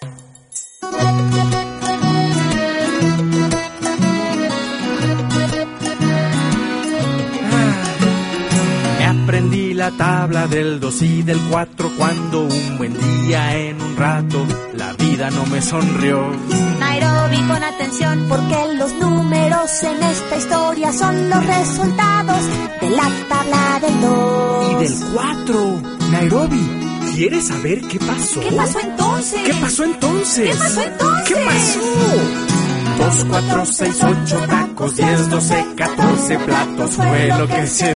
Aprendí la tabla del 2 y del 4 cuando un buen día en un rato la vida no me sonrió. Nairobi, pon atención porque los números en esta historia son los resultados de la tabla del 2 y del 4. Nairobi, ¿quieres saber qué pasó? ¿Qué pasó entonces? ¿Qué pasó entonces? ¿Qué pasó entonces? ¿Qué pasó? 2, 4, 6, 8 tacos, 10, 12, 14 platos fue lo que se